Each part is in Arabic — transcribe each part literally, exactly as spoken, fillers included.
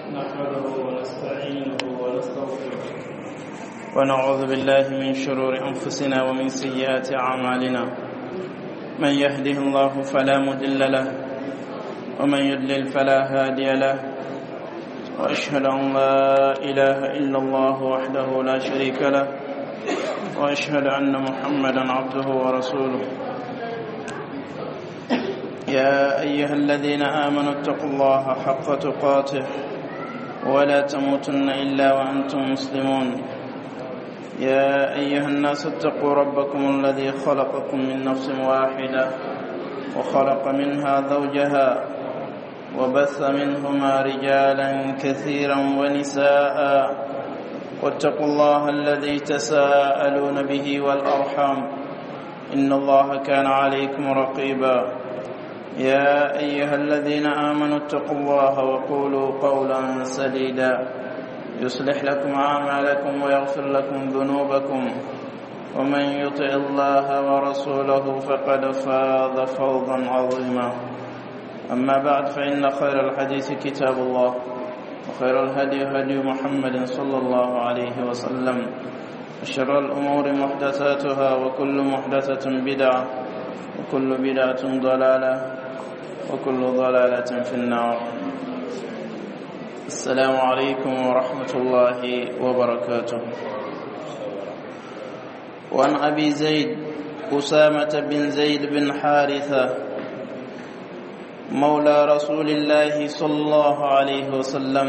نحمده ونستعينه ونستغفره ونعوذ بالله من شرور أنفسنا ومن سيئات أعمالنا. من يهده الله فلا مضل له ومن يضلل فلا هادي له، وأشهد أن لا إله إلا الله وحده لا شريك له، وأشهد أن محمدا عبده ورسوله. يا أيها الذين آمنوا اتقوا الله حق تقاته ولا تموتن إلا وأنتم مسلمون. يا أيها الناس اتقوا ربكم الذي خلقكم من نفس واحدة وخلق منها زوجها وبث منهما رجالا كثيرا ونساء، واتقوا الله الذي تساءلون به والأرحام إن الله كان عليكم رقيبا. يا أيها الذين آمنوا اتقوا الله وقولوا قولا سديدا يصلح لكم أعمالكم ويغفر لكم ذنوبكم، ومن يطع الله ورسوله فقد فاز فوزا عظيما. أما بعد، فإن خير الحديث كتاب الله، وخير الهدي هدي محمد صلى الله عليه وسلم، وشر الأمور محدثاتها، وكل محدثة بدعة، وكل بدعة ضلالة، وكل ضلالة في النار. السلام عليكم ورحمة الله وبركاته. وعن أبي زيد أسامة بن زيد بن حارثة مولى رسول الله صلى الله عليه وسلم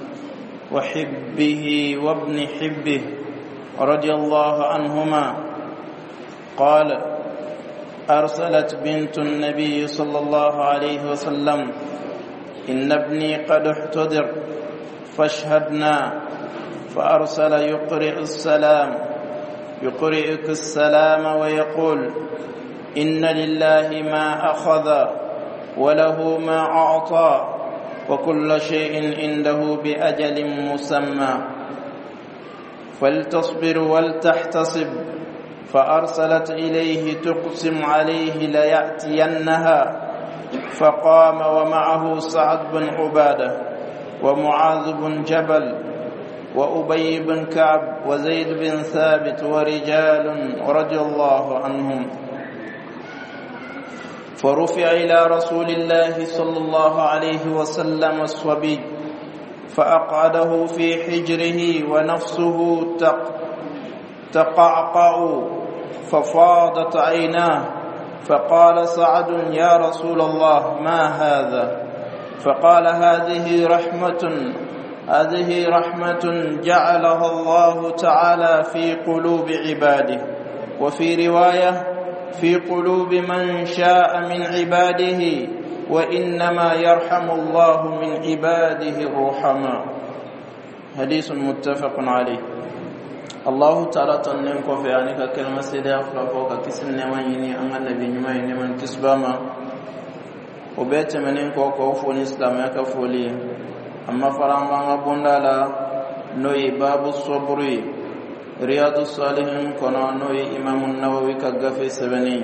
وحبه وابن حبه رضي الله عنهما قال: أرسلت بنت النبي صلى الله عليه وسلم: إن ابني قد احتضر فاشهدنا. فأرسل يقرئ السلام يقرئك السلام ويقول: إن لله ما أخذ وله ما أعطى، وكل شيء عنده بأجل مسمى، فلتصبر ولتحتسب. فأرسلت إليه تقسم عليه ليأتينها، فقام ومعه سعد بن عبادة ومعاذ بن جبل وأبي بن كعب وزيد بن ثابت ورجال رضي الله عنهم. فرفع إلى رسول الله صلى الله عليه وسلم الصبي، فأقعده في حجره ونفسه تقعقع، ففاضت عيناه. فقال سعد: يا رسول الله، ما هذا؟ فقال: هذه رحمة هذه رحمة جعلها الله تعالى في قلوب عباده، وفي رواية: في قلوب من شاء من عباده، وإنما يرحم الله من عباده الرحماء. حديث متفق عليه. الله تعالى تنين كوفي عنك كلمة سيدة أفرافوك كسن نوانيني أن النبي نمائي من كسباما وبيت منين كوكو فوني إسلام يكفولي. أما فرامبانا بندالا نوي باب الصبري رياض الصالحين كنا نوي إمام النووي كغفي سبني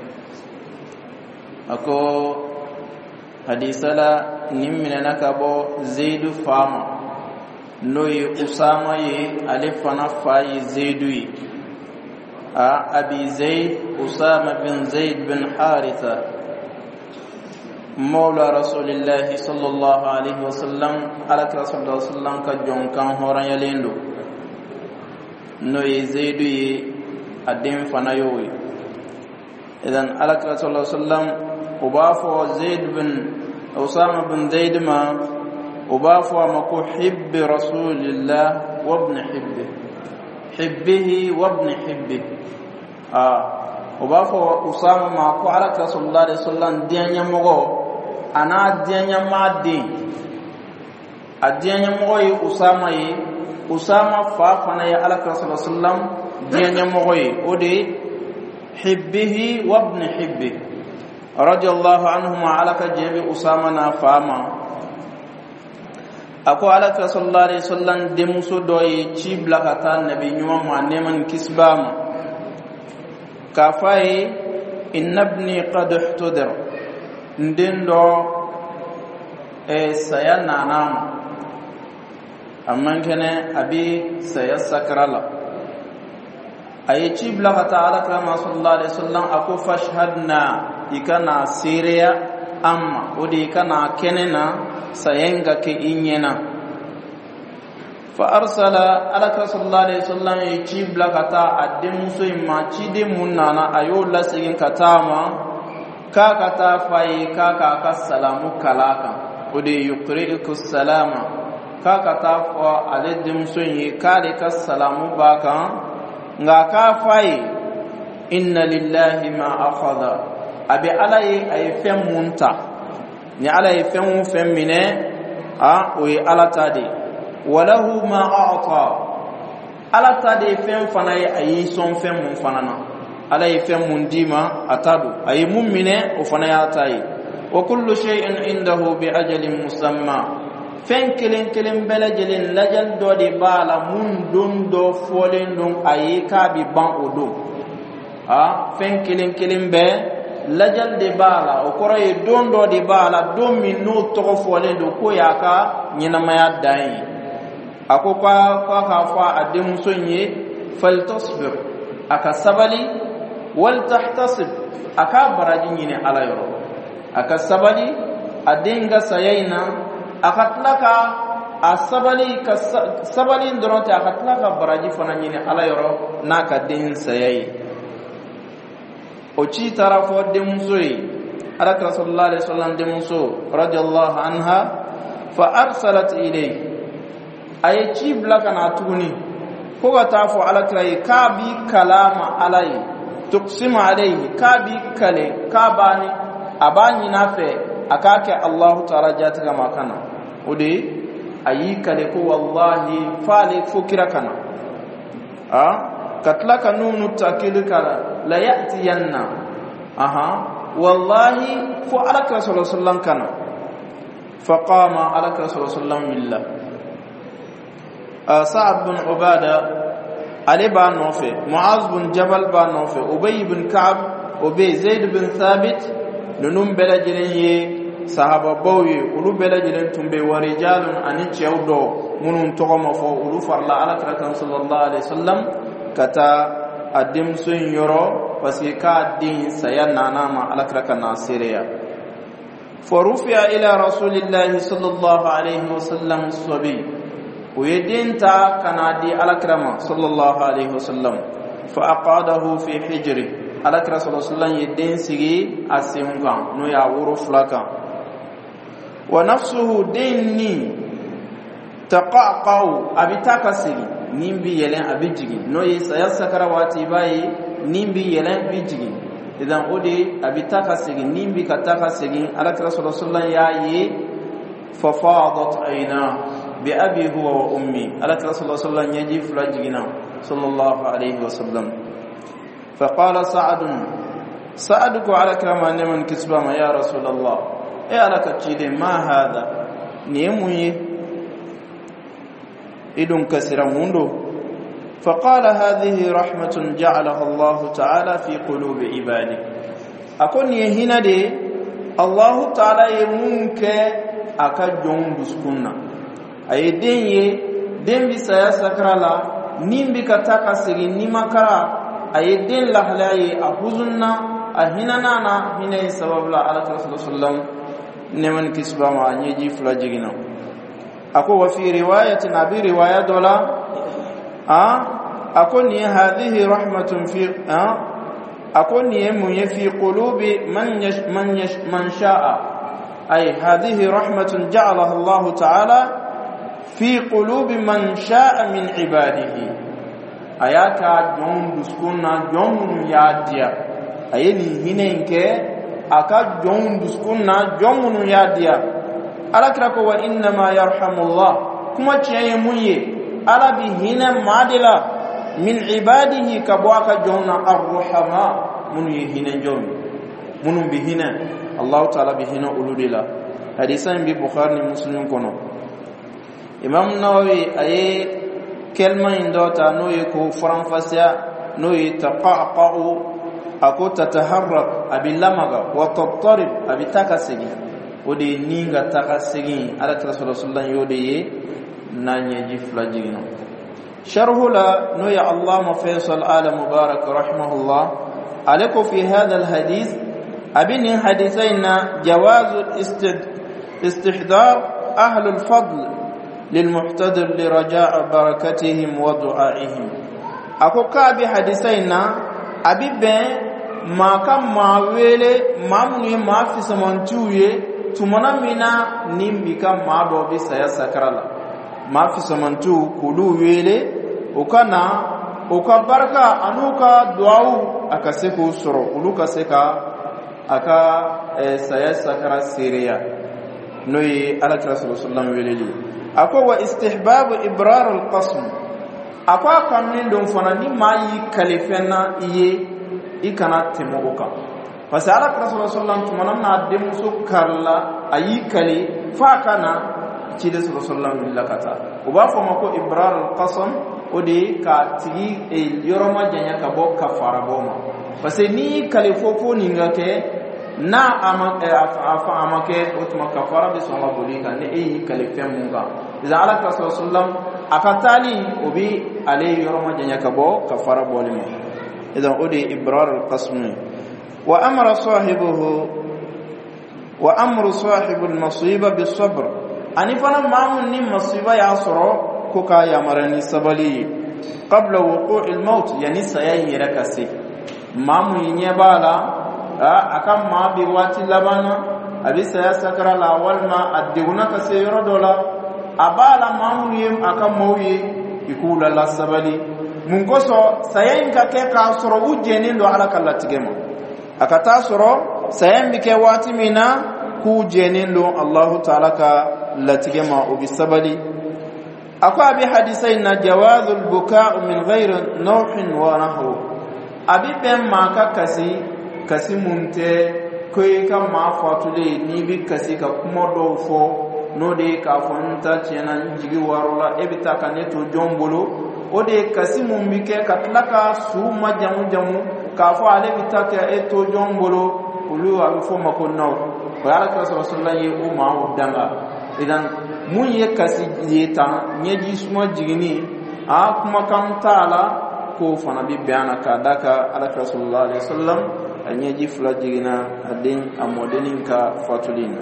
أكو حديث لا نمنا نكابو زيد فاما noyi usama ye ale fana fa ye zaidu ye a abi zaid usama bin zaid bin haritha mawla rasulillahi sallallahu alaihi wasallam alaka sallallahu alaihi wasallam ka jonkan horan yalendo noyi zaidu ye adin fana yoyi. idan alaka sallallahu alaihi wasallam ubafo zaid bin usama bin zaid ma وبافوا مكو حب رسول الله وابن حبه حبه وابن حبه آه وبافوا أسامة مكو على رسول الله صلى الله عليه وسلم دين يمغو أنا دين يما دين الدين يمغو أسامة أسامة فافنا يا على رسول الله صلى الله عليه وسلم دين يمغو ودي حبه وابن حبه رضي الله عنهما على كجيب أسامة نافاما. ako alaka sallallahu alaihi wasallam de muso doy ci blakata nabi nyuma ma neman kisbama ka fay innabni qad ihtadir ndindo e saya nanam amman kene abi sayasakrala ayi bla ka ta'ala kama sallallahu alaihi wasallam aku fashhadna ikana siriya amma odi kana kenena sayenga ke inyena fa arsala alaka sallallahu alaihi wasallam ayi bla ka ta adde muso imma chide munana ayo lasigin katama ka kata fai ka ka assalamu kalaka odi yuqri'uku salama ka kata fa aladdim sunyi kale ka salamu baka nga ka fai inna lillahi ma akhadha abi alai ay fem munta ni alai fem fem mine a o alata de walahu ma a'ta alata de fem fanai ay son fem mun fanana alai fem mun dima atadu ay mu'mine o fanaya tai wa kullu shay'in indahu bi ajalin musamma fen kelen kelen belajelen lajal do de bala mun dum do folen dum ayi ka bi ban odo a fen kelen kelen be lajal de bala o koroye don do de bala dum min no to folen do ko yaka nyina maya dai akoka ka ka fa adem sonye faltasbir aka sabali wal tahtasib aka barajin ne alayro aka sabali adenga sayayna akatlaka asabali ka sabali ndronte akatlaka baraji fana nyine ala yoro naka den sayai ochi tarafo de musoi ala sallallahu alaihi wasallam de muso radiyallahu anha fa arsalat ilay ayi blaka na tuguni ko ga tafo ala kai ka bi kalama alai tuqsimu alayhi ka bi kale ka bani abani nafe akake Allah ta'ala jata kama kana ode ayi kale ko wallahi fale fukira kana a katlaka nunu takilka la yatiyanna aha wallahi fu alaka sallallahu alaihi wasallam kana faqama alaka sallallahu alaihi wasallam billah sa'ad bin ubada ali ba nofe muaz bin jabal ba nofe ubay bin ka'b ubay zaid bin thabit nunum bela jirenye sahaba bawi ulu bela jiren tumbe warijalun ani chewdo munun togoma fo ulu farla ala krakan sallallahu alaihi wasallam kata adim sun yoro pasika din sayana nama ala krakan nasiriya farufiya ila rasulillahi sallallahu alaihi wasallam sabi uyedinta kanadi ala krama sallallahu alaihi wasallam fa aqadahu fi hijri ala kra sallallahu alaihi wasallam yedin sigi asimkan no ya wuru flaka wa nafsuhu dinni taqaqau abitaka sigi nimbi yelen abijigi no yesa yasakara wati bai nimbi yelen bijigi idan ode abitaka sigi nimbi kataka sigi ala kra sallallahu alaihi wasallam yayi fa fadat aina bi abi huwa wa ummi ala kra sallallahu alaihi wasallam yaji fulajigina sallallahu alaihi wasallam فقال سعد سعدك على كما من كسبا ما يا رسول الله اي على كتشيد ما هذا نيموي idun kasira mundo فقال هذه رحمة جعلها الله تعالى في قلوب عباده أكون يهنا دي الله تعالى يمونك أكجون بسكنا أي دين دين بسيا سكرالا نيم بكتاكا سيغي نيما كرا أي دين لحلاي أحوزنا أهنا نانا هنا سبب لا على رسول الله صلى الله عليه وسلم نمن كسبا ما نيجي فلاجينا أكو وفي رواية نبي رواية دولا أه أكون هذه رحمة في أه أكون يمي في قلوب من يش من يش من شاء أي هذه رحمة جعلها الله تعالى في قلوب من شاء من عباده ayaka jon duskuna jon yadia ayeni hinenke aka jon duskuna jon yadia alakra ko wa inna ma yarhamullah kuma ciye munye alabi hina madila min ibadihi kabwaka jonna arrahama mun yihina jon munum bihina allah taala bihina uludila hadisan bi bukhari muslim kono imam nawawi aye kelma indota no yiko faranfasiya no yitaqaqa'u ako tataharrak abilamaga wa tattarib abitaka sigi odi ninga taka sigi ala rasulullah yode ye نانيجي فلاجينا شرح لا نويا الله فيصل آل مبارك رحمه الله عليكم في هذا الحديث أبين حديثين جواز استحضار أهل الفضل للمحتضر لرجاء بركتهم ودعائهم أكو كابي حديثين أبي بين ما كان ما ويلي ما مني ما في سمانتوي تمنا منا نيم بكم ما دوبي سيا سكرلا ما في سمانتو كلو ويلي وكنا وكبركا أنوكا دعاء أكسيكو سرو ولوكا سيكا أكا سيا سكرا سيريا نوي على رسول الله صلى الله عليه وسلم أكو واستحباب إبرار القسم أكو كاملين دون فناني ما يكلفنا إيه إكنا تموكا فسألة رسول الله صلى الله عليه وسلم تمنى دمسو كارلا أي كلي فاكنا تيد رسول الله صلى الله عليه وسلم وبافو مكو إبرار القسم ودي كاتي يوروما جانيا كبو كفارة بوما فسني كاليفوفو نيغاكي na afa amake utuma kafara bi songa bolika ne e kalifem munga iza ala rasul sallam akatali obi alayhi yoroma janya kabo kafara bolima idan odi ibrar alqasm wa amara sahibuhu wa amru sahibu almasiba bisabr ani fana mamun ni masiba ya soro ko ka ya marani sabali qabla wuqu' almaut yani sayayi rakasi mamun yinyebala akan ma bi wati labana abisa ya sakara la walma adiguna ka se yoro dola abala mamuyem akan mawye ikula la sabali mun goso sayen ka ke ka soro ujeni ndo ala kala tigema akata soro sayen bi ke wati mina ku jeni ndo Allah ta'ala ka la tigema ubi sabali akwa bi hadisain na jawazul bukaa min ghairi nawhin wa nahwu abi ben ma ka kasi kasi munte koy ka ma fatule ni bi kasi ka kuma do fo no de ka fonta chena jigi warula ebita ka neto jombolo o de kasi mun bi ke ka tlaka su ma jamu jamu ka fo ale bita ka eto jombolo ulu alu fo makonna ko ala ka sallallahu alaihi o ma udanga idan mun ye kasi yeta nyeji suma jigini a kuma kam taala ko fana bi bayana ka daka ala ka sallallahu alaihi wasallam anyeji flajigina adin amodenin ka fatulina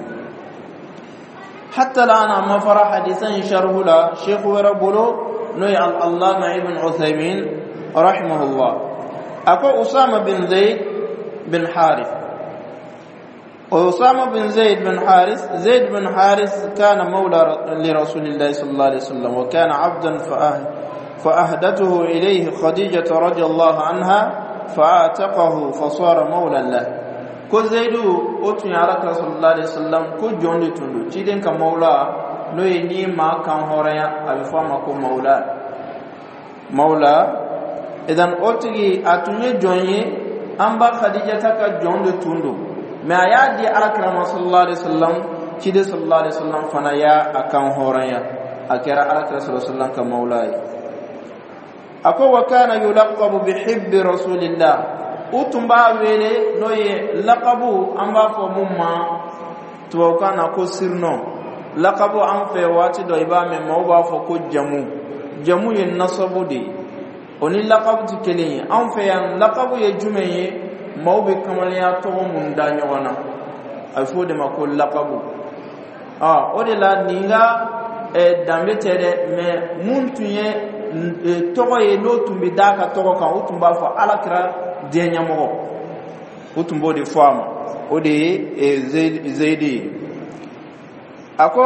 hatta la ana mafara hadisan sharhula shaykh warabulo noy al-allama ibn uthaymin rahimahullah ako usama bin zaid bin harith usama bin zaid bin harith zaid bin harith kana mawla li rasulillah sallallahu alaihi wasallam wa kana abdan fa ahdatuhu ilayhi khadijah radhiyallahu anha فاعتقه فصار مولا له ko zaidu otun ya raka sallallahu alaihi wasallam ko jonde tundu cidin ka maula no ni ma kan horaya abi fama ko maula maula idan otigi atunye jonye amba khadija taka jonde tundu me ayadi alakram sallallahu alaihi wasallam cide sallallahu alaihi wasallam fana ya akan horaya akira alakram sallallahu alaihi wasallam ka maula ako wakana yulaqabu bihibbi rasulillah utumba wele noye laqabu amba fo mumma to kana ko sirno laqabu am fe wati do ibame mawba fo ko jamu jamu yen nasabudi oni laqabu tikeli am fe yan laqabu ye jumeye mawbe kamaliya to mun danyo wana ay fo de makol laqabu ah odela ninga e dambe tere me muntuye togo ye no tumbi daka togo kan utumba fo alakira denya mo utumbo de fama ode e zaidi ako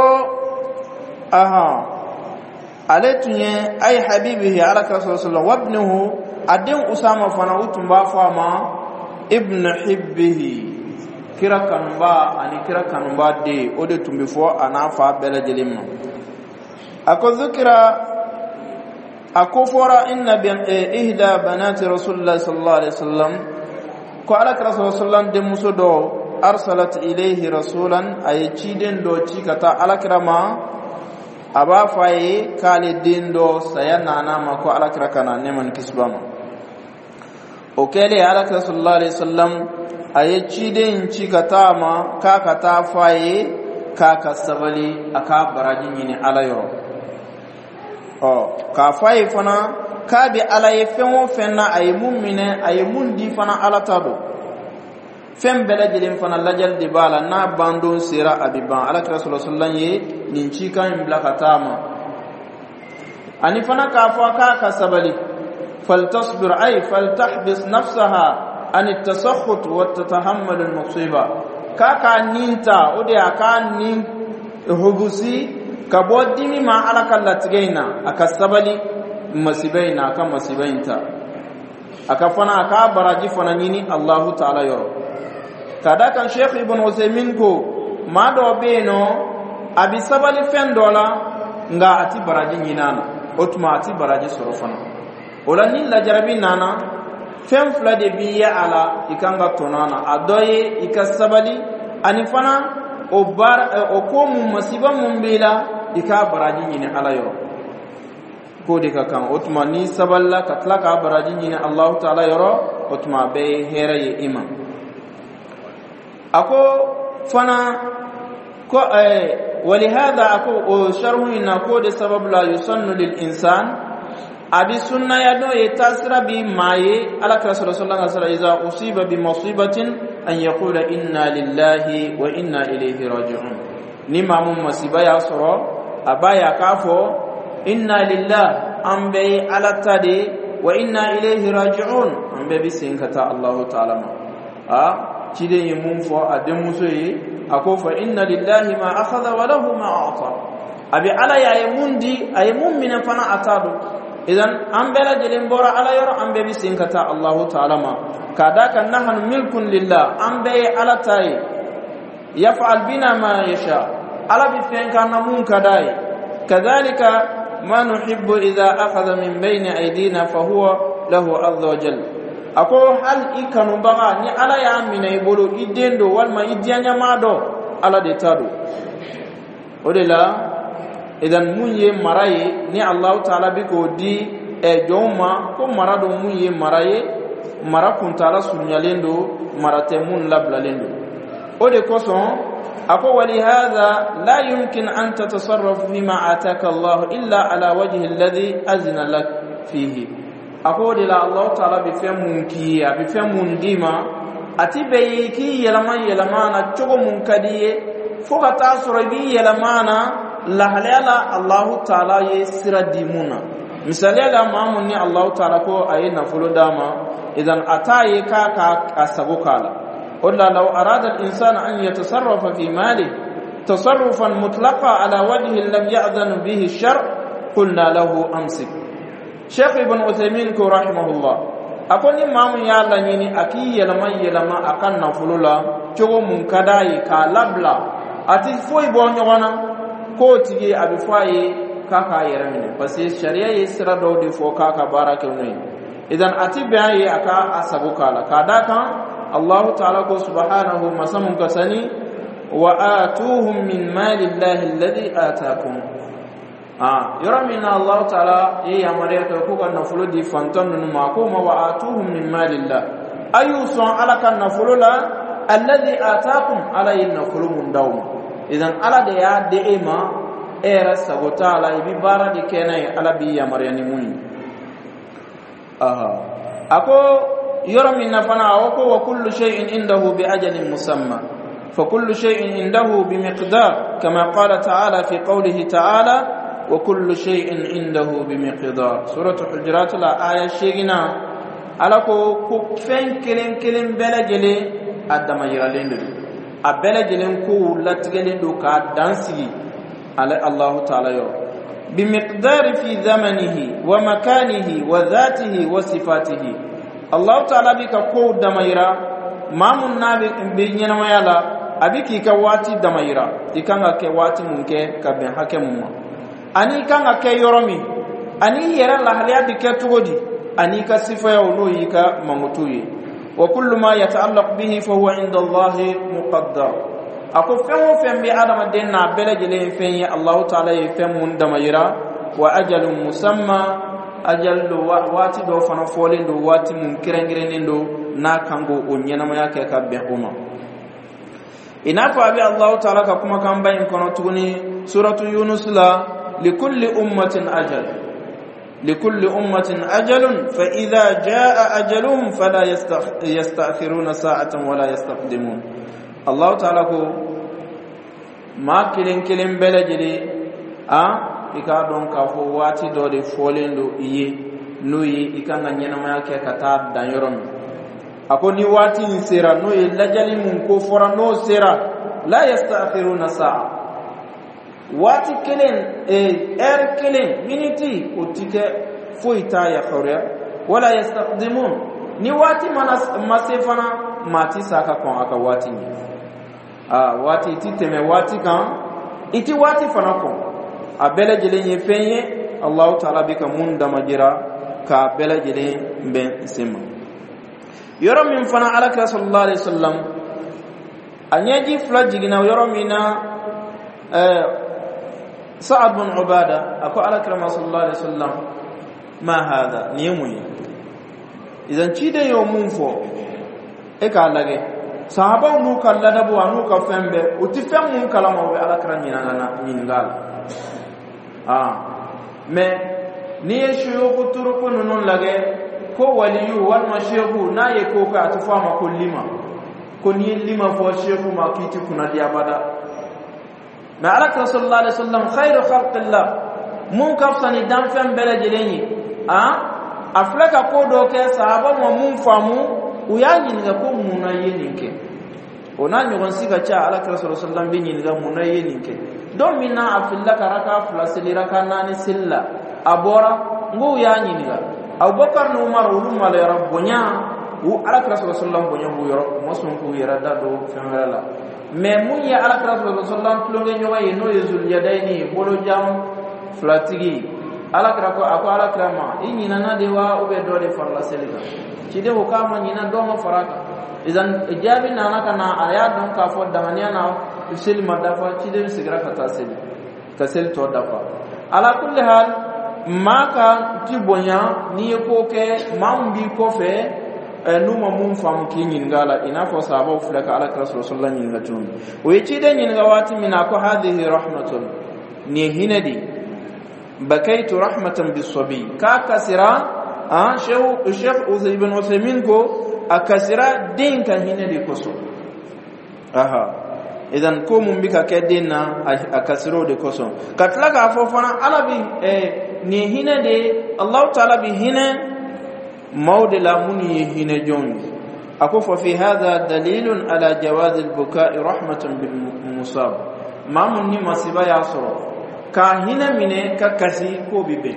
aha aletunye ay habibihi alaka sallallahu wa ibnuhu adin usama fana utumba fama ibn hibbihi kira kanba ani kira kanba de ode tumbi fo anafa bela jelimma ako zikra akufara inna bi ihda banati rasulullah sallallahu alaihi wasallam ko ala rasul sallallahu de musodo arsalat ilayhi rasulan ay ciden do cikata ala kirama aba faye kale dindo sayana na ma ko ala kirakana neman kisbama o kele ala sallallahu alaihi wasallam ay ciden cikata ma kaka ta faye kaka sabali aka barajin ni ala yo o ka fay fana ka bi ala ye fen o fen na ay mu'mine ay mundi fana ala tado fen bela jelen fana lajal de bala na bandon sira abiban ala rasulullah sallallahu alaihi wasallam ye nin ci kan bla katama ani fana ka fa ka ka sabali faltasbir ay faltahbis nafsaha an at-tasakhut wa tatahammal al-musiba ka ka ninta ode aka nin hubusi ka bodimi ma ala kallatigaina aka sabali masibaina aka masibainta aka fana aka baraji fana nini Allah ta'ala yoro kada kan Sheikh Ibn Uthaymeen ko ma do beno abi sabali fen dola nga ati baraji nyinana otuma ati baraji sorofana ola ni la jarabi nana fen fla de biya ala ikanga tonana adoye ikasabali anifana o bar o ko mum masiba mum bila ika baraji nyine ala yo ko de ka kan otuma ni saballa katla ka baraji nyine Allah ta'ala yoro otuma be heraye iman ako fana ko eh ولهذا ako sharhu ina ko de sabab la yusannu lil insan abi sunna ya do yetasra bi maye ala rasulullah sallallahu alaihi wasallam usiba bi musibatin an yaqula inna lillahi wa inna ilayhi raji'un ni mamun masiba ya soro abaya kafo inna lillahi ambe ala tade wa inna ilayhi raji'un ambe bi sinkata Allah ta'ala a cide yi mun fo adin muso yi ako fa inna lillahi ma akhadha wa lahu ma ata abi ala ya mundi ay mu'mina fana atadu idan an bela jelin bora ala yoro an be bi sinkata Allah ta'ala ma kada kan nahnu milkun lillah an be ala tai yaf'al bina ma yasha ala bi fenka namun kadai kadhalika ma nuhibbu idha akhadha min bayni aydina fa huwa lahu azza wa jalla ako hal ikanu baga ni ala ya amina ibolo idendo walma idianya mado ala de tado odela idan munye maraye ni Allah ta'ala bi ko di e joma ko marado munye maraye marakun ta'ala sunyalendo marate mun lablalendo ode koson ako wali hadha la yumkin an tatasarraf bima ataka Allah illa ala wajhi alladhi azna lak fihi ako de la Allah ta'ala bi fe mun ki abi fe mun dima ati be ki yelama yelama na chogo mun kadiye foka ta soro bi yelama na la halala Allah ta'ala ye sira dimuna misali la mamun ni Allah ta'ala ko ayina fulu dama idan ataye ka ka asabukala wala law arada al-insan an yatasarrafa fi mali tasarrufan mutlaqa ala wajhi lam ya'zan bihi ash-shar' qulna lahu amsik Sheikh Ibn Uthaymeen ko rahimahullah akoni mamun ya Allah nyini aki yelama yelama akan nafulula chogo mun kadai ka labla ati foi bo nyona ko tige abi faye kaka yeramine parce sharia yisra do de fo kaka baraka ngai idan ati bayi aka asabukala kadaka Allah ta'ala ko subhanahu masamun kasani wa atuhum min mali llahi alladhi ataakum ah yaramina Allah ta'ala yi amare to ko kan nafulu di fantan nu ma ko ma wa atuhum min malillah ayusun alaka nafulula alladhi ataakum alayhi nafulu mun dawm idan ala da ya de ema era sabota ala bi bara di kenai ala bi amare ni mun aha ako yaramina fana ko wa kullu shay'in indahu bi ajalin musamma fa kullu shay'in indahu bi miqdar kama qala ta'ala fi qawlihi ta'ala وكل شيء عنده بمقدار سورة الحجرات لا آية شيئنا على كو فين كلين كلين بلا جلي أدام يرالين دو أبلا جلين كو لاتجلين دو كادانسي على الله تعالى يو بمقدار في زمنه ومكانه وذاته وصفاته الله تعالى بك كو دميرا ما من نبي بيننا ويالا أبيك كواتي دميرا إكانا كواتي منك كبين حكمه ani kanga ke yoromi ani yera la haliya dike tugodi ani ka sifa ya uno yika mangutuye wa kullu ma yata'allaq bihi fa huwa inda Allah muqaddar ako femo fembe adama denna bele jele fenye Allah ta'ala ye fem mun damayira wa ajalun musamma ajallu wati do fana folendo wati mun kirengirenindo na kango onyana ma yake ka be uma inafa abi Allah ta'ala ka kuma kan bayin kono tuguni suratu yunus la لكل أمة أجل لكل أمة أجل فإذا جاء أجلهم فلا يستأخرون ساعة ولا يستقدمون. الله تعالى ما كلين كلين بلجلي أه ikadon ka fo wati do de folendo iye nuyi ikanga nyena ma yake kata danyorom ako ni wati ni sera nuyi lajali mun ko fora no sera la yastakhiruna sa'a wati kelen e er kelen miniti utike foita ya khawra wala yastaqdimun ni wati manas masefana mati saka kon aka wati ni ah wati titeme wati kan iti wati fana kon a bela jelen ye fenye Allah ta'ala bika mun da majira ka bela jelen ben sima yoro min fana alaka sallallahu alaihi wasallam anyaji flaji gina yoro mina eh sa'ad bin ubada ako alaka sallallahu alaihi wasallam ma hada niyemuyi idan ci da yo mun fo e ka lage sahaba nu kala da bo anu ka fembe uti fem mun kala mo be alaka nyina na nyingal ah mais ni shuyukh turuku nun lage ko waliyu wal mashaykhu na ye ko ka atufama ko lima ko ni lima fo shaykhu ma kiti kuna dia bada ma alaka sallallahu alaihi wasallam khairu khalqillah mun kafsani dan fam bela jeleni ah aflaka ko do ke sahaba mo mun famu uyanyi nga ko muna yeninke ona nyogon siga cha alaka sallallahu alaihi wasallam binyi nga muna yeninke don mina afillaka raka fulasili raka nani silla abora ngu yanyi niga Abubakar ni Umar uluma la rabbonya u alaka sallallahu alaihi wasallam bonya bu yoro mosun ku yara dado femela mais mun ya alaka sallallahu alaihi wasallam plonge nyowa yeno yezul yadaini bolo jam flatigi alaka ko ako alaka ma inyina na dewa ube do de farla selika cide ko kama nyina do ma faraka idan ijabi na naka na aya don ka fo damania na usil madafa cide sigra kata sel kasel to dafa ala kulli hal maka tibonya ni ko ke mambi ko fe numa mun fam kinyin gala ina fo sabo fulaka ala rasul sallallahu alaihi wasallam o cide nyin gawati mina ko hadhihi rahmatun ni hinadi bakaitu rahmatan bisabi ka kasira ah sheikh sheikh ibn Uthaymeen ko akasira din kan hinadi koso aha idan ko mun bika kedina akasiro de koso katlaga fofana alabi eh ni hinade Allah ta'ala bi hina mawdila muni hina jon ako fa fi hadha dalilun ala jawaz al-buka'i rahmatan bil musab mamun ni masiba yasro ka hina mine ka kasi ko bibe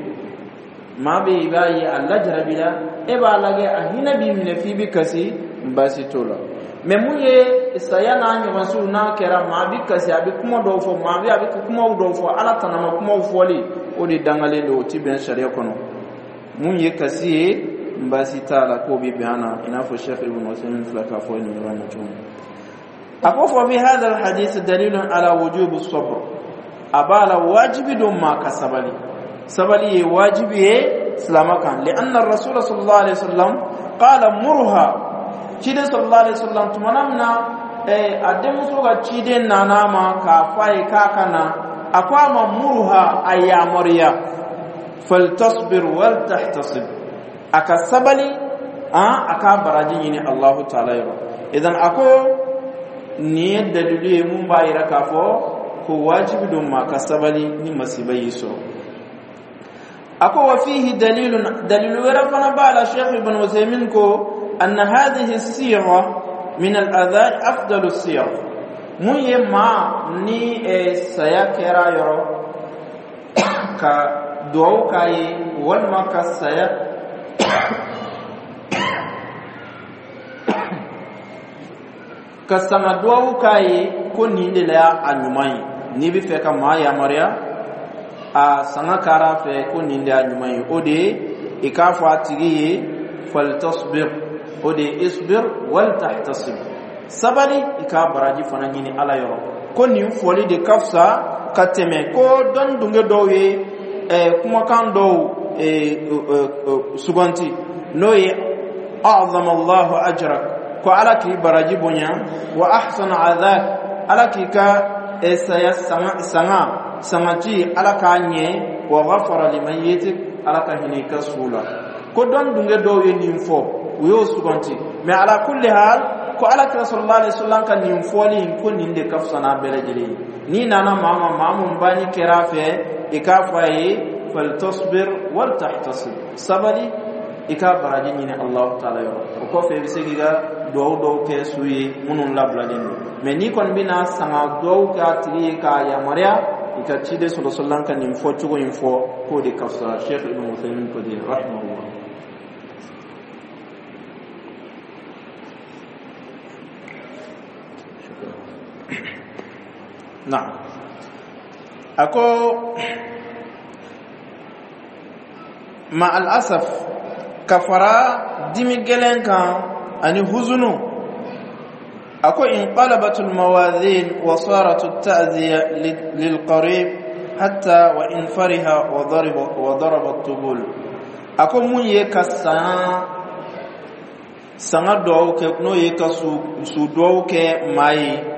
ma be ibayi Allah jarabila e ba lage a hina bi mine fi bi kasi basi tola me munye sayana nyi masu na kera ma bi kasi abi kuma do fo ma bi abi kuma do fo ala tanama kuma foli o di dangale do tiben sharia kono munye kasi basi tala ko bi bana ina fo Sheikh Ibn Uthaymeen flaka fo ni ran tun akofo bi hadha al hadith dalilun ala wujub as-sabr abala wajibi dum ma kasabali sabali wajibi salamakan li anna ar-rasul sallallahu alaihi wasallam qala murha chide sallallahu alaihi wasallam tumanamna eh ademu soga chide nanama ka fai kakana akwama murha ayamariya faltasbir wal tahtasib akasabali ah aka baraji ni Allah ta'ala yaro idan ako ni dalilu mun bayira kafo ko wajibi dum ma kasabali ni masibai so ako wa fihi dalilun dalilu warafana bala Sheikh Ibn Uthaymeen ko anna hadhihi as-siyara min al-adhan afdalu as-siyar mun yema ni sayakera yoro ka do kai wal makasaya kasama do kai ko ni de la anyumai ni bi fe ka ma ya maria a sanga kara fe ko ni de anyumai ode ikafa tigi fal tasbir ode isbir wal tahtasib sabali ikabaraji fanani ni ala yoro ko ni foli de kafsa kateme ko don dunge dowe e kuma kan do e suganti noye a'zama Allahu ajrak ko alaki baraji bonya wa ahsana adhak alaki ka e saya sanga sanga samati alaka nye wa ghafara limayyitik alaka hinika sula ko don dunge do ye nimfo yo sugonti mais ala kulli hal ko ala sallallahu alaihi wasallam kan nimfoli ko ninde kafsana belejeli ni nana mama mamun bani kerafe ikafaye faltasbir wal tahtasib sabali ika baraji ni Allah taala yo ko fe bisigiga do do ke suyi munun lablalin mais ni kon bina sanga do ka tri ka ya maria ika tide sallallahu alaihi wasallam kan nimfo tugo info ko de kafsa Sheikh Ibn Uthaymeen ko de rahimahullah. نعم أكو مع الأسف كفرا دمي جلن كان أني هزنو أكو انقلبت الموازين وصارت التأذية للقريب حتى وإن فرها وضرب وضرب الطبول أكو من يكسا سنة دوك نو يكسو دوك ماي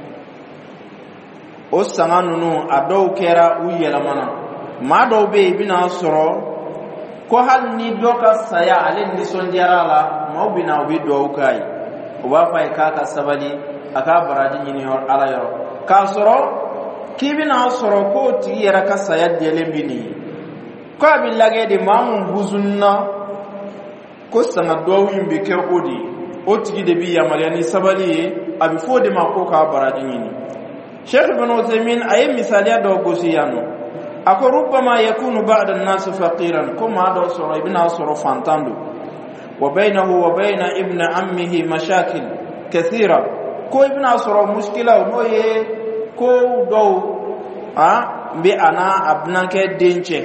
o sanga nunu a dɔw kɛra u yɛlɛmana maa dɔw bɛ yen i bɛna sɔrɔ ko hali ni dɔ ka saya ale nisɔndiyara la maaw bɛna u bɛ dugawu k'a ye u b'a fɔ a ye k'a ka sabali a k'a baraji ɲini ala yɔrɔ k'a sɔrɔ k'i bɛna sɔrɔ ko o tigi yɛrɛ ka saya diyalen bɛ nin ye ko a bɛ lajɛ de maa mun huzunna ko sanga dugawu in bɛ kɛ o de ye o tigi de bɛ yamaruya ni sabali ye a bɛ fɔ o de ma ko k'a baraji ɲini. شيخ ابن عثيمين أي مثالية دو قسيانو أكو ربما يكون بعض الناس فقيرا كما دو سورة ابن سورة فانتاندو وبينه وبين ابن عمه مشاكل كثيرة كو ابن سورة مشكلة ونوي كو دو أه بأنا ابنك دينشي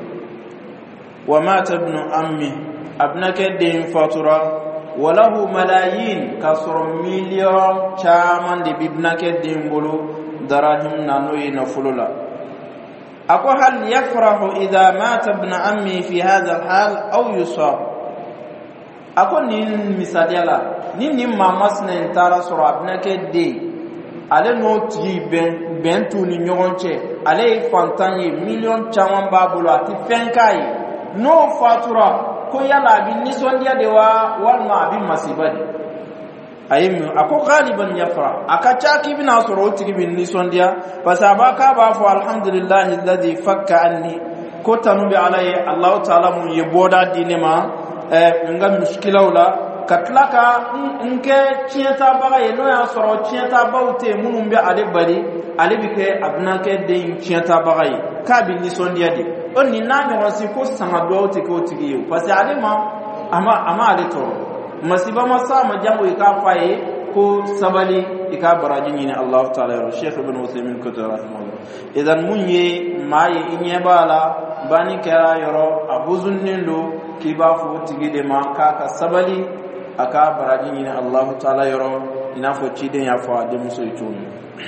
ومات ابن عمه ابنك دين فاتورة وله ملايين كسر مليون شامان دي بابنك دين بلو دراهم نانوي نفلولا أكو هل يفرح إذا مات ابن عمي في هذا الحال أو يصاب أكو نين مثاليلا نين نين مامسنا انتارا سورا ابنك دي ale no ti ben bentu ni nyonche ale fantanye million chawan babulo ati fenkai no fatura ko yala bi nisondia de wa walma bi masibadi ayim ako galiban yafra akacha ki bina soro tigi bin nisondia pasaba ka ba fo alhamdulillah alladhi fakka anni ko tanu bi alay allah taala mu yeboda dinema e ngam mushkilawla katlaka nke chienta baga ye no ya soro chienta bawte munum bi ale bari ale bi ke abnake de chienta baga ye ka bi nisondia de oni na nyo si ko sanga do te ko tigi yo parce ale ma ama ama ale to masiba masa majamu ikafaye ko sabali ikabaraji ni Allah taala Sheikh Ibn Uthaymeen ko rahimahullah idan munye maye inye bala bani kera yoro abuzun nindo kiba fu tigide ma kaka sabali aka baraji ni Allah taala yoro ina fo cide ya fo de muso yitun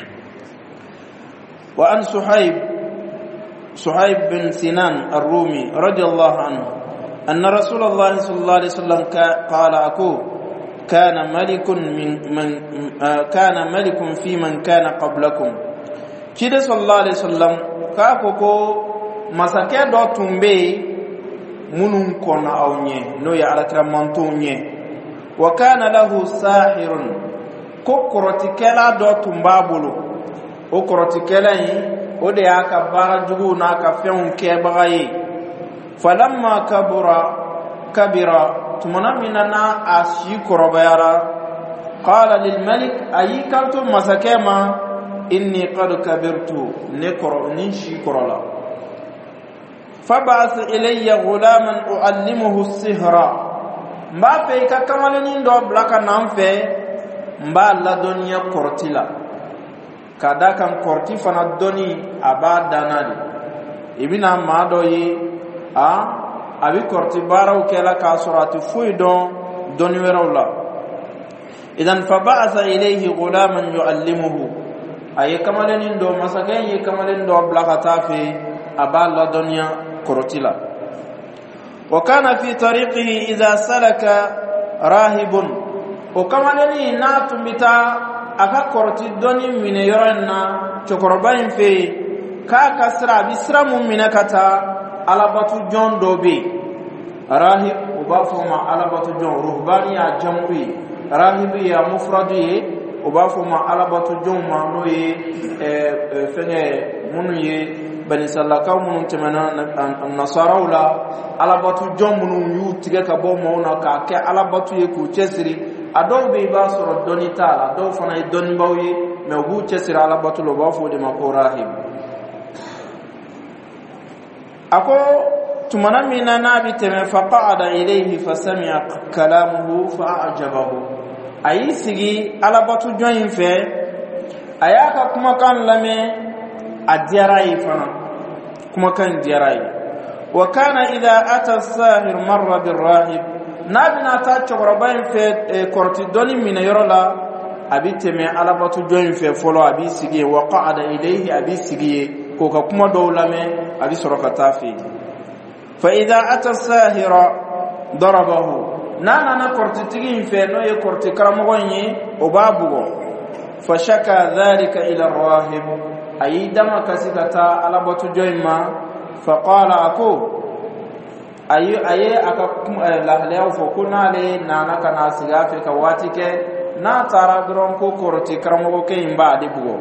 wa an Suhaib Suhaib bin Sinan ar-Rumi radiyallahu anhu أن رسول الله صلى الله عليه وسلم قال أكو كان ملك من, من كان ملك في من كان قبلكم كده صلى الله عليه وسلم كاكوكو مساكي دو تنبي منون كون أو نيه نو يعلى كرمانتو نيه وكان له ساحر كوكروتيكلا دو تنبابلو وكروتيكلا ودي أكا بارجو ناكا فيون كيبغاي فلما كبر كبر تمنا مننا أشي كربيارا قال للملك أي كنتم مسكما إني قد كبرت نكر نشي كرلا فبعث إلي غلاما أعلمه السحر ما فيك كمالين دو بلاك نامفي مبا لدنيا كورتيلا كذا كان كورتي فنا دوني أبا دانالي ابنا ما دوي a abi korti baraw kala ka surati fuidon doni werawla idan fa ba'atha ilayhi ghulaman yuallimuhu ay kamalen do masaken yi kamalen do blakata fi aballa dunya kortila wa kana fi tariqihi idha salaka rahibun o kamalen na tumita aka korti doni mine yoranna chokorobain fe ka kasra bisra mumina kata alabatu jon dobe rahib ubafo ma alabatu jon ruhbani ya jamri rahib ya mufradi ubafo ma alabatu jon ma no ye e fene munu ye bani sallaka munu temana nasarawla alabatu jon munu yu tige ka bo mo na ka ke alabatu ye ku chesiri ado be ba soro donita la do fana doni bawye me bu chesiri alabatu lo bafo de ma ko rahib ako tumana mina nabi teme faqa'ada ilayhi fasami'a kalamuhu fa'ajabahu ayi sigi alabatu joyin fe ayaka kuma kan lame adiyarai fana kuma kan diyarai wa kana idha ata as-sahir marra bir-rahib nabi na ta chograbain fe korti doni mina yorola abi teme alabatu joyin fe folo abi sigi wa qa'ada ilayhi abi sigi ko ka kuma do lame abi sorokata fi fa idha ata as-sahira darabahu nana na korti tigi fe no ye korti karamo gonye o babugo fa shaka dhalika ila ar-rahib ayidama kasikata alabatu joyma fa qala aku ayi ayi aka lahlaya fo kunale nana kana sigafe ka watike na tara dron ko korti karamo ke imba de bugo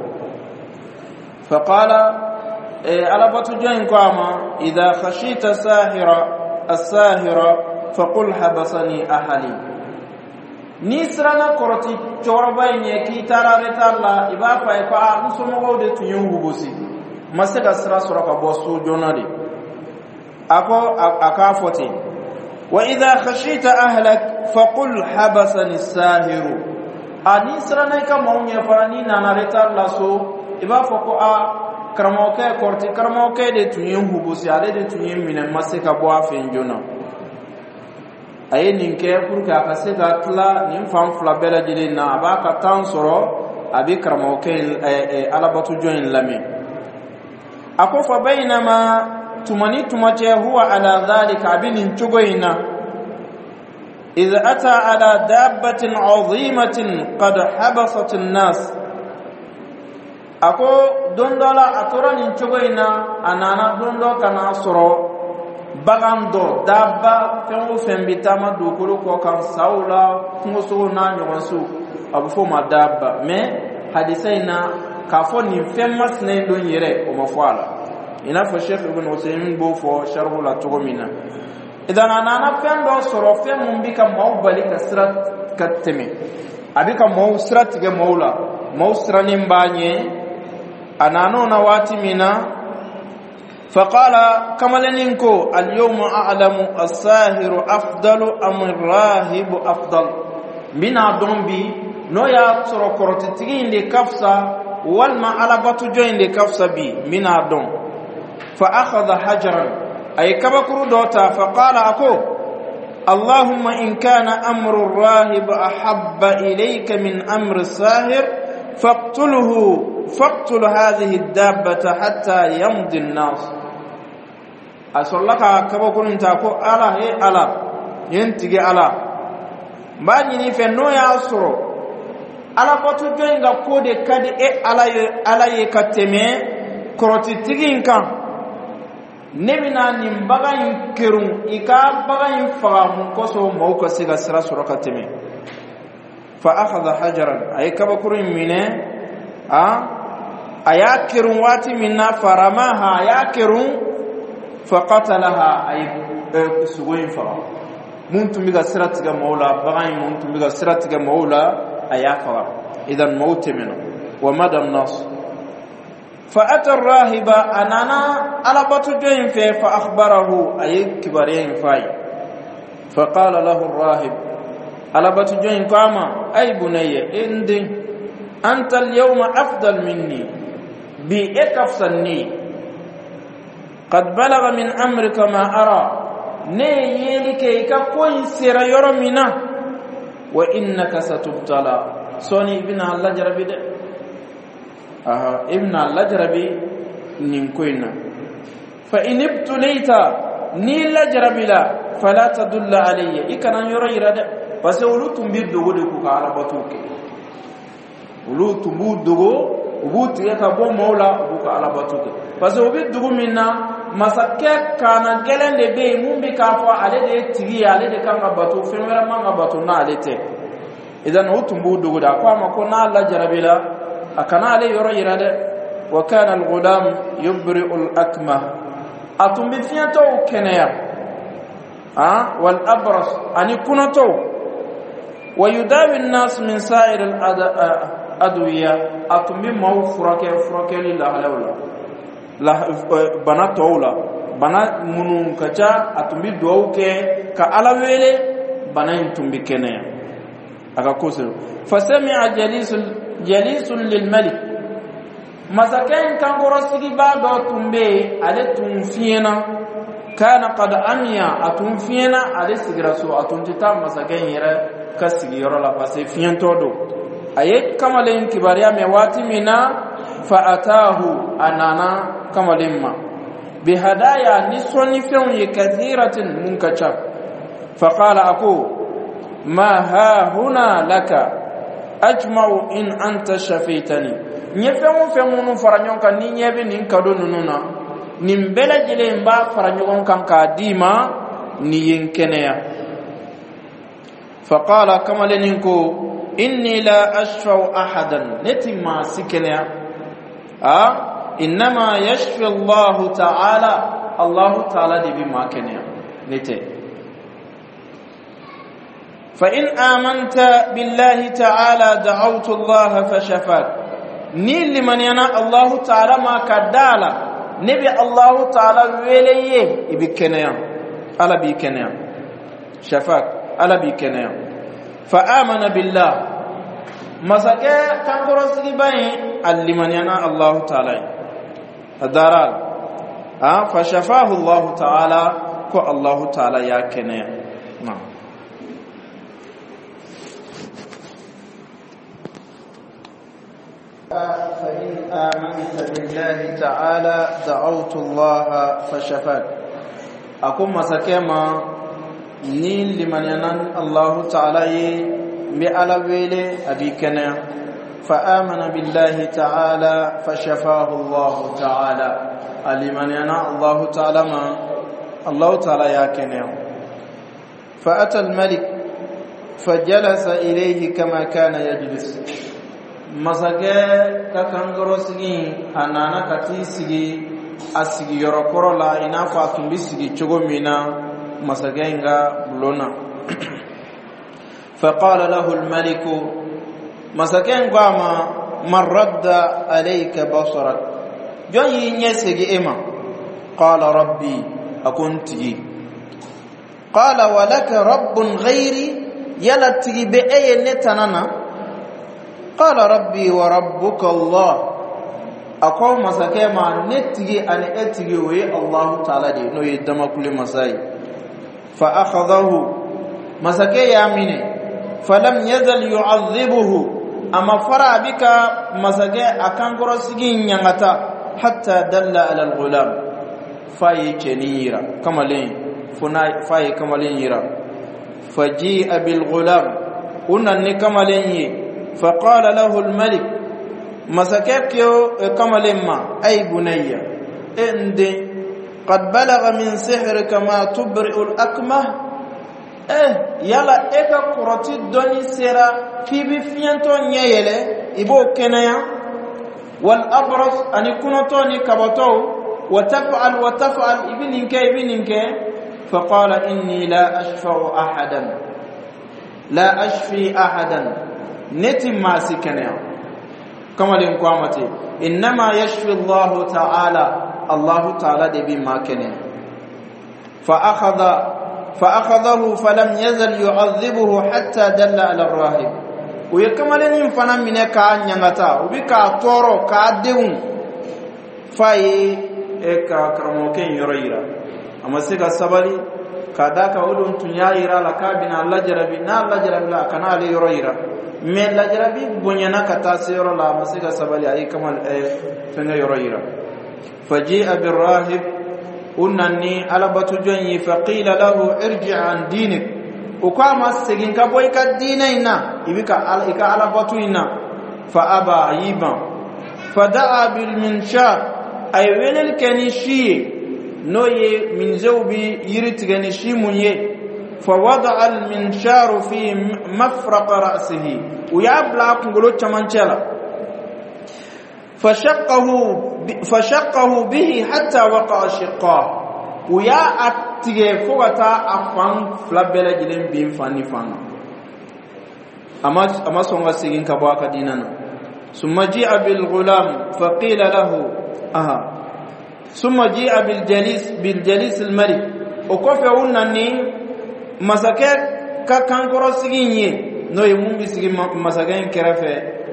fa qala alabatu join kwama idha khashita sahira as-sahira faqul habasani ahli nisrana koroti chorbaye ki tarare talla iba fa fa musomo gode tunyungu bosi masaka sira sura ka bosu jonade ako akafoti wa idha khashita ahlak faqul habasani as-sahiru anisrana ka mawnya farani nanare talla so iba fa ko a karmoke korti karmoke de tunyin hubusi ale de tunyin minen masika bo afin jona ayi ninke pour que akasega tla nim fam fla bela jili na abaka tan soro abi karmoke alabatu join lami ako fa bainama tumani tumache huwa ala dhalika abinin chugoina idha ata ala dabbatin azimatin qad habasat an-nas ako dondola atora nin chogoina anana dondo kana soro bagando dabba fengo fembitama dukuru ko kan saula ngoso na nyonsu abu fo ma dabba me hadisaina ka fo ni femmas ne don yere o mafwala ina fo Sheikh Ibn Usaymin bo fo sharhu la tugomina idan anana fendo soro fem mbika mawbali ka sirat kateme abika maw sirat ge mawla maw siranin banye anano na wati mina faqala kamalenko al-yawma a'lamu as-sahiru afdalu am ar-rahib afdal mina dombi no ya soro koroti tigi inde kafsa wal ma alabatu jo inde kafsa bi mina dom fa akhadha hajaran ay kabakuru dota faqala ako allahumma in kana amru ar-rahib ahabba ilayka min amri as-sahir faqtulhu فاقتل هذه الدابة حتى يمضي الناس أصلك كبكون انتاكو ألا هي ألا ينتجي ألا باني نفنو يأسرو ألا بطو جوينغا كودي كادي إيه ألا يكتمي كروتي تيجين كان نبنا نمبغا ينكرون إكا بغا ينفغا منكسو موكا سيغا سرا سرا كتمي فأخذ حجرا أي كبكون منه آه ayakirun wati minna faramaha ayakirun faqatalaha ay sugoyin fara muntu miga siratiga maula bagay muntu miga siratiga maula ayafa idan mautimina wa madam nas fa ata ar-rahiba anana ala batu joyin fe fa akhbarahu ay kibarin fay fa qala lahu ar-rahib ala batu joyin kama ay bunayya indi anta al-yawma afdal minni بإكفصني قد بلغ من أمرك ما أرى نيلك يكون سير يرمنا وإنك ستبتلى سوني ابن الله جربي ده آه ابن الله جربي نمكوينا فإن ابتليت نيل جربي لا فلا تدل علي إكنا يرى يرى بس ولو تنبيد دوغو على بطوك ولو تنبيد دوغو ubuti ka bo mola ubuka alabatuke parce que obi dugu minna masakke kana gelen de be mum bi ka fo ale de tigi ale de kan gabato femera man gabato na ale te idan utumbu dugu da kwa ma ko na Allah jarabila akana ale yoro yirade wa kana al-ghulam yubri'u al-akma atum bi fiyato kenaya ha wal abras ani kunato wa yudawi an-nas min sa'ir al-adwiya atum bi mawfurake furake lillahi lawla la bana tawla bana munun kacha atumbi dowke ka alawele bana intumbi kenaya aka kusuru fasami'a jalisul jalisun lil malik masakan kan gorosigi ba do tumbe ale tumfiena kana qad amiya atumfiena ale sigraso atuntita masakan yera kasigi yoro la pase fiento do ayet kamalen kibariya me wati mina fa atahu anana kamalimma bihadaya niswani fi'un kathiratin munkacha faqala aku ma ha huna laka ajma'u in anta shafitani nyefemu femunu faranyon kan ni nyebe nin kado nununa nimbele jile mba faranyon kan ka dima ni yenkenea faqala kamaleninku inni la ashfa'u ahadan netima sikenea a إنما يشفي الله تعالى الله تعالى دي بما كنيا نتي فإن آمنت بالله تعالى دعوت الله فشفاك نيل لمن ينا الله تعالى ما كدالا نبي الله تعالى وليه بكنيا على بكنيا شفاك على بكنيا فآمن بالله مسكه كان قرصي باي لمن ينا الله تعالى الدارال ها فشفاه الله تعالى كو الله تعالى يا كنيا نعم فإن آمنت بالله تعالى دعوت الله فشفاك أكون مسكما نيل لمن ينال الله تعالى بألا ويلي أبي كنيا فآمن بالله تعالى فشفاه الله تعالى لمن ينال الله تعالى ما الله تعالى يا كنيا فأتى الملك فجلس إليه كما كان يجلس مسكه ككانغرو سيغي انانا كاتي سيغي اسيغي يورokoro la ina fa tumbi sigi chogo mina masagenga blona فقال له الملك مسكن قام من رد عليك بصرك جاي نيسغي اما قال ربي اكنتي قال ولك رب غيري يلتغي باي نتنانا قال ربي وربك الله أقوم مسكين ما نتجي أن أتجي وي الله تعالى دي نو يدم كل مساي فأخذه مسكين يامينه فلم يزل يعذبه أما فرع بك مسكين أكان كرسجين ينغتا حتى دل على الغلام فاي كنيرا كما لين فاي كما لين يرا فجيء بالغلام قلنا كما لين فقال له الملك مسكيكيو كما لما أي بني إند قد بلغ من سحرك ما تبرئ الأكمه إيه يلا إيكا قرطي الدني سيرا في بفيانتو نيالي إبو كنايا والأبرص أن يكونتوني كبتو وتفعل وتفعل ابنك ابنك فقال إني لا أشفع أحدا لا أشفي أحدا نتي ما سكنه كما لنقامته إنما يشفي الله تعالى الله تعالى دي بما كنه فأخذ فأخذه فلم يزل يعذبه حتى دل على الراهب ويكما لن ينفنا منك عن ينغتا وبكا طورو كادون فاي إكا كرموكين يريرا أما سيكا سبالي كاداكا ودون تنيايرا لكابنا الله جربي نا الله جربي لا كنا علي يريرا mais la jarabi bonyana kata sero la masika sabali ay kamal e fenga yoroyira faji'a birrahib unani alabatu jonyi faqila lahu irji' an dinik ukama segin ka boy ka dinaina ibika al ika alabatu ina fa aba ayiba fada'a bil minshar ay welel kanishi نوي من زوبي يرتغني شيمونيه فوضع المنشار في مفرق رأسه ويابلا كنغلو تمانچلا فشقه فشقه به حتى وقع شقاه ويا اتيغي فوغتا افان فلابلا جلين بين فاني فانا اما اما سونغا سيغين كبوا كدينانا ثم جاء بالغلام فقيل له اها ثم جاء بالجليس بالجليس الملك وكفوا انني مسكه كانكورو سيغيني نو يمومبي سيغي مسكين كرفه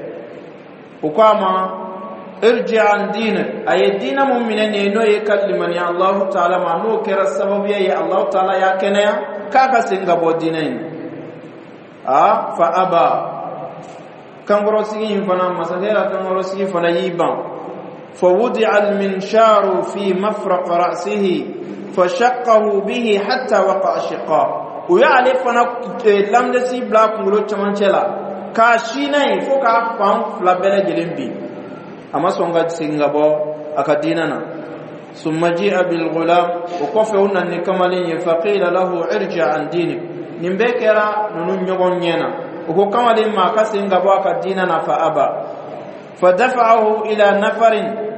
وكما ارجع عن دينك اي دين مؤمنين نو يكلمني الله تعالى ما نو كرا السبب يا الله تعالى يا كنيا كاكا سينغابو دينين اه فابا كانغورو سيغي فنا مسكه كانغورو سيغي فنا يبان فوضع المنشار في مفرق رأسه فشقه به حتى وقع شقاه ويعلي فنا لامدسي بلا كنغلو تمانچلا كاشيناي فوكا فان فلابلا جلمبي اما سونغا سينغابو اكادينانا ثم جاء بالغلام وقفونا نكمالين فقيل له ارجع عن دينك نمبكرا نونو نيغون نينا وكو كمالين ما كسينغابو اكادينانا فابا فدفعه الى نفر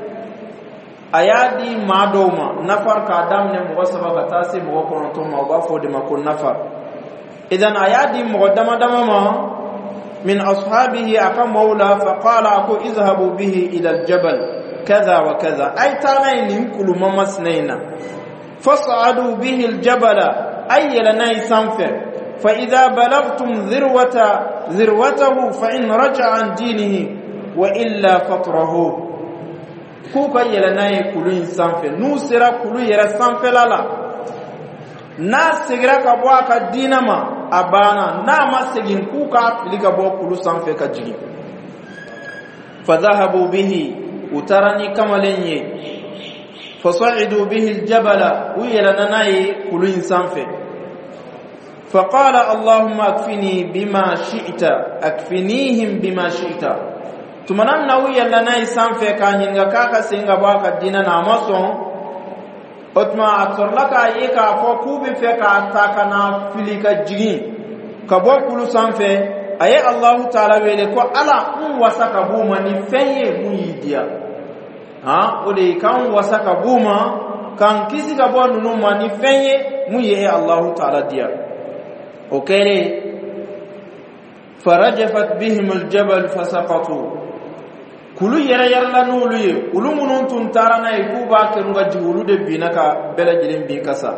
ayadi madoma nafar ka adam ne mo sababa tasi mo ko to ma ba fo de makon nafar idan ayadi mo dama dama ma min ashabihi aka maula fa qala aku izhabu bihi ila aljabal kaza wa kaza ay tanayn kulu mamasnaina fas'adu bihi aljabala ayla nay sanfa fa idha balagtum dhirwata dhirwatahu fa in raja'a an dinihi wa illa fatrahu kuka yela naye kulu insanfe nu sera kulu yera sanfe lala na sigira ka bo aka dinama abana na masegin kuka filika bo kulu sanfe ka jigi fadhahabu bihi utarani kamalenye fasa'idu bihi aljabala uyela naye kulu insanfe فقال اللهم اكفني بما شئت اكفنيهم بما شئت tumanan nawi yalla nay sanfe ka hinga kaka singa baka dina na mason otma atorlaka yeka fo kubi fe ka taka na filika jigi ka bo kulu sanfe aye Allah taala wele ko ala un wasaka buma ni feye mu yidia ha ode kan wasaka buma kan kisi ka bo nunu ma ni feye mu ye Allah taala dia okere farajafat bihim aljabal fasaqatu kulu yara yara nulu ye ulu munun tun tarana e ku ba ke nga jiwulu de binaka bela jilim bi kasa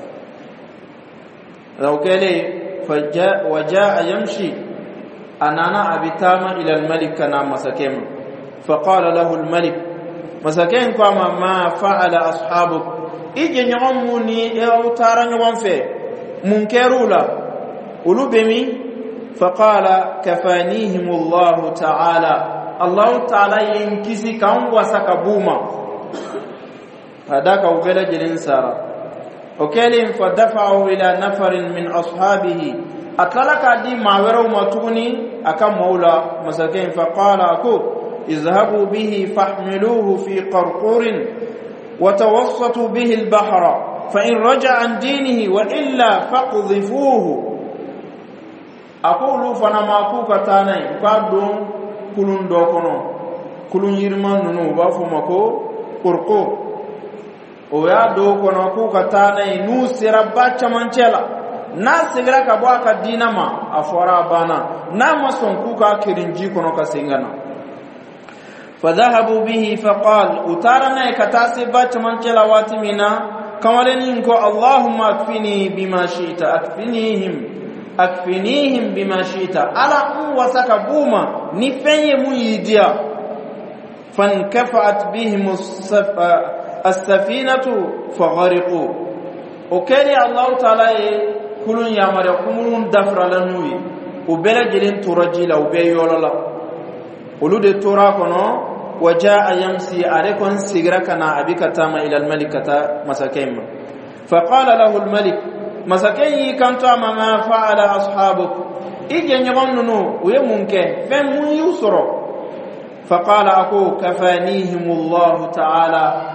rawkele faja wajaa yamshi anana abitama ila almalik kana masakem faqala lahu almalik masakem kama ma fa'ala ashabuk ije nyomuni e utara nyom fe munkerula ulu bemi faqala kafanihim Allah ta'ala Allah ta'ala yinkisi kan wasaka buma hadaka ubela jilin sara okelin fadafa'u ila nafarin min ashabihi atlaka di mawero matuni aka maula masakin faqala aku izhabu bihi fahmiluhu fi qarqurin wa tawassatu bihi al-bahra fa in raja'a an dinihi wa illa faqdhifuhu aqulu fana makuka tanai kadum kulun do kono kulun yirman nunu ba fu mako qurqur o ya do kono ku katana nu sirabba chamancela na sigira ka bo aka dinama afora bana na mason ku ka kirinji kono ka singana fadhahabu bihi faqal utarana katasi ba chamancela watimina kamaleni ko Allahumma akfini bima shi'ta akfinihim akfinihim bima shi'ta ala wasaka buma ni fenye muyidia fankafat bihim as-safinatu faghariqu okeli Allah ta'ala kulun yamare kumun dafra lanui ubela gelin turajila ubeyolala ulude tura kono wajaa yamsi arekon sigra kana abikatama ila al-malikata masakim faqala lahu al-malik masakin kanta mama fa'ala ashabuk ije nyabannunu uye munke fem mun yusro faqala aku kafanihim Allah ta'ala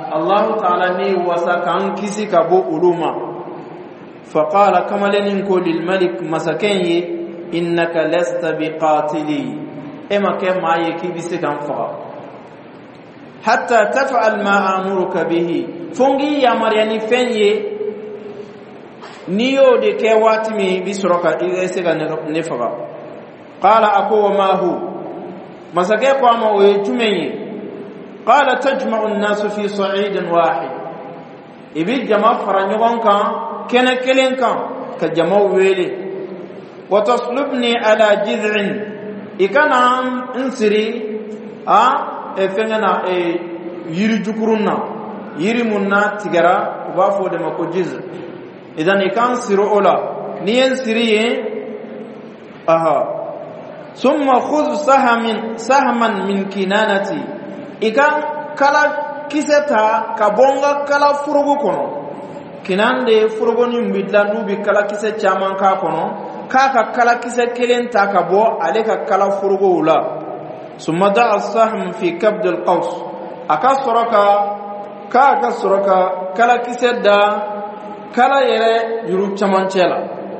الله تعالى ني وسكان كيسي كبو علوما فقال كما لنكو للملك مسكين إنك لست بقاتلي إما كما يكي بسكان فقط حتى تفعل ما أمرك به فنجي يا مرياني فني نيو دي كواتمي بسرقة إذا سيغا نفقا قال أكو وما هو مسكين قام ويجمعي قال تجمع الناس في صعيد واحد إبي جمع فرنجون كان كنا كلين كان كجمع ويلي وتصلبني على جذع إكنا انسري آه فنجنا يري جكرنا يري منا تجرا وافو دمكو جذع إذن إكان سيرو أولا نين سيري أها ثم خذ سهم سهما من كنانتي إكان كلا كيستا كبونغا كلا فروغو كونو كنان دي فروغو نيمبيدلا نوبي كلا كيسة چامان كا كونو كاكا كلا كيسة كلين تاكبو عليك كلا فروغو لا ثم دع السهم في كبد القوس أكا سرقا كاكا سرقا كلا كيسة دا كلا يرى يروب چامان چلا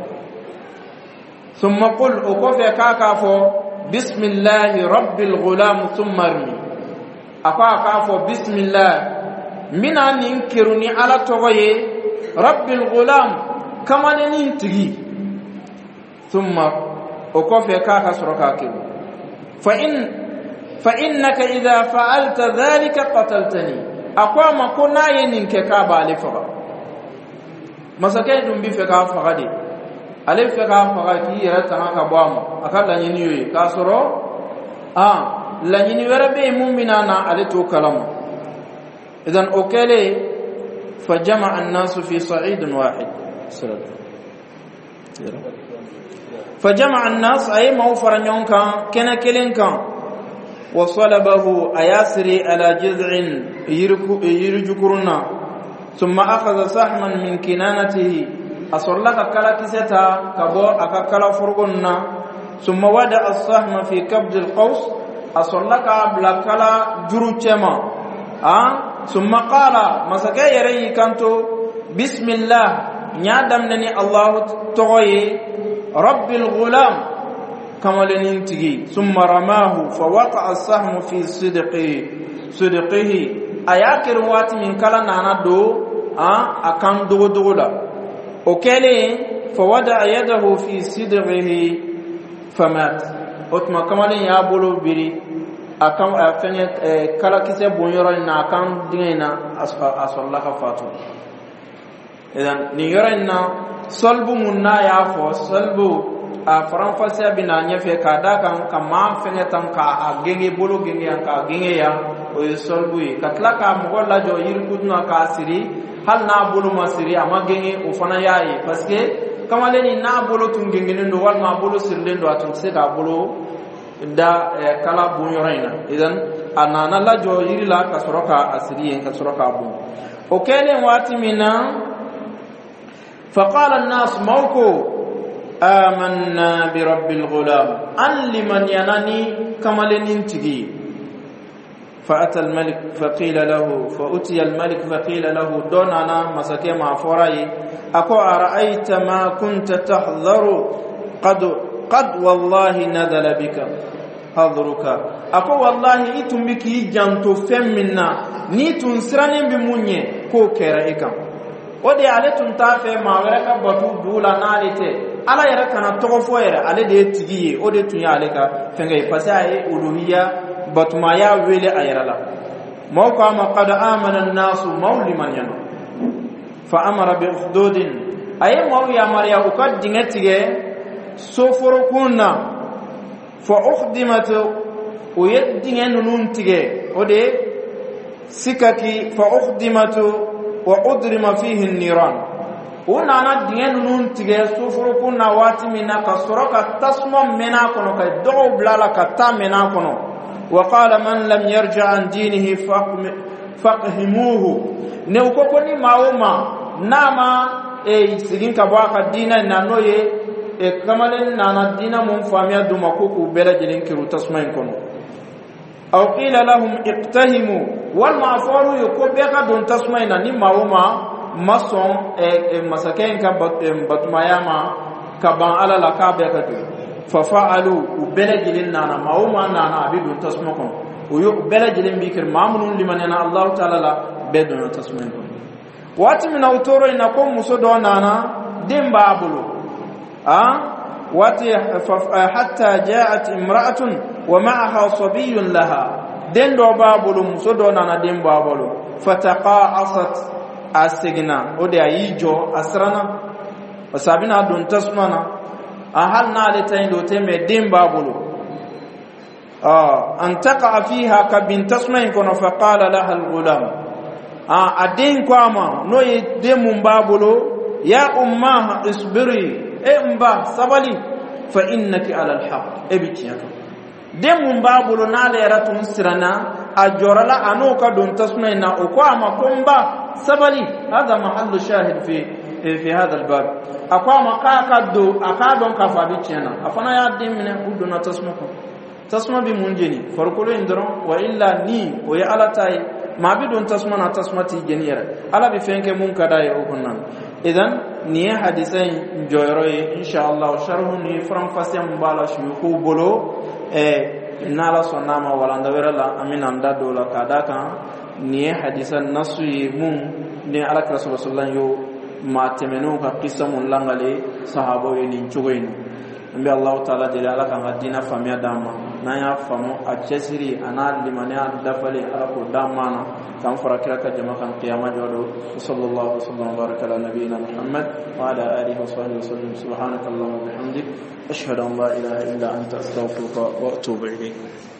ثم قل أكوفي كاكا فو بسم الله رب الغلام ثم ارمي أكا كافو بسم الله من أن ينكرني على توغي رب الغلام كما ننتغي ثم أكوفي كاكا سركاكي فإن فإنك إذا فعلت ذلك قتلتني أقوى ما كنا ينك كابا لفغا مسكين دنبي فكا فغدي ألف فكا فغدي يرتنا كبواما أكاد لنينيوي كاسرو آه لنيني وربي مؤمنانا عليتو كلام إذن أوكالي فجمع الناس في صعيد واحد فجمع الناس أي موفر نيون كان كنا كلين كان وصلبه أياسري على جذع يرجكرنا ثم أخذ سحما من كنانته أصلك كلا كستا كبو أكا كلا فرغنا ثم ودع السهم في كبد القوس أصلك بلكلا جروتشما آه ثم قال مسكا يري كانتو بسم الله نيادمني الله تغوي رب الغلام كما لننتجي ثم رماه فوقع السهم في صدقه صدقه أياكر وات من كلا نانا دو آه أكان دو دولا وكالي فوضع يده في صدقه فمات أتما كما لن يابولو بري أكام أفني كلا كيسة بنيورا نا أكام دينا أصلا كفاتو إذن نيورا نا صلب منا يافو صلب أفران فاسيا بنا نيفي كادا كان كمان فني تام كا أجيني بولو جيني أنكا أجيني يا ويصلبوي كتلا كمغلا جو يركودنا كاسري هل نا بولو مسيري أما جيني وفنا ياي بسكي كما لني نا بولو تونجيني ندو وال نا بولو سيرلين دو أتونسي كا بولو da kala bunyoraina idan anana la jo yirila kasoroka asiriyen kasoroka bu okele wati mina faqala an-nas mawku amanna bi rabbil ghulam an liman yanani kamalenin tigi فأتى الملك فقيل له فأتي الملك فقيل له دوننا مسكي ما فراي أكو أرأيت ما كنت تحذر قد قد والله نزل بك حضرك أكو والله إتم بك جانتو فمنا نيتون سرانين بمونيه كو كيرا ودي على تنتافه ما ورك بطو دولا نالته على يركنا توفوير على دي تجي ودي تنيا عليك فنجي فساي ألوهية بطمايا ويلي أيرلا موقع ما قد آمن الناس مولي من ينو فأمر بأخدود أي مويا مريا وقد دينتي سوفركونا فأخدمت ويدين ننتي ودي سككي فأخدمت وأدرم فيه النيران ونانا دين ننتي سوفركونا واتمنا كسرك تسمم منا كنو كدعو بلالا كتا منا كنو وقال من لم يرجع عن دينه فقهموه نوكوكوني ماوما ناما اي سيغين كبواك دينا نانوي e kamalen nana dina mum famiya duma ko ko bela jelen kiru tasmain kono aw qila lahum iqtahimu wal ma'faru yukubeka don tasmaina ni mauma mason e masaken ka batmayama ka ban ala la ka be ka do fa fa'alu ubelajilin nana mauma nana abidun tasmakon uyu belajilin bikir mamunun limanana allah ta'ala la bedon tasmaina wati min autoro ina ko muso do nana demba abulu ah wati hatta ja'at imra'atun wa ma'aha sabiyyun laha den do babulu muso do nana demba abulu fataqa'asat asigna ode ayijo asrana wasabina don tasmana ahal na le tayin do teme demba abulu ah antaqa fiha ka bin tasmain kono faqala laha al-ghulam ah adin kwama no ye demun babulu ya ummaha isbiri e umba sabali fa innaki ala alhaq ebitiyaka demun babulu na le ratun sirana ajorala anuka don tasmaina ukwama kumba sabali hada mahallu shahid fi fi hada albab akwama kaka do akadon kafa bitiyana afana ya dimne uduna tasmuko tasma bi munjini farkulo indron wa illa ni o ya alatai ma bi don tasma na tasmati geniyara ala bi fenke mun kada ya okunnan idan ni hadisai joyroy insha Allah sharhu ni fram fasiyam bala shi ko bolo e nala sonama wala ndawera la amina ndado la kadaka ni hadisan nasu mun ni ala rasulullah yo ma temenu ka qissa mun langale sahabo ni chugoyin mbe Allah taala de ala kan hadina famia dama na ya famu a chesiri ana limania dafale ala ko damana kan farakira ka jama kan qiyama jodo sallallahu alaihi wasallam baraka ala nabiyina muhammad wa ala alihi wa sahbihi wasallam subhanakallahumma wa bihamdik ashhadu an la ilaha illa anta astaghfiruka wa atubu ilayk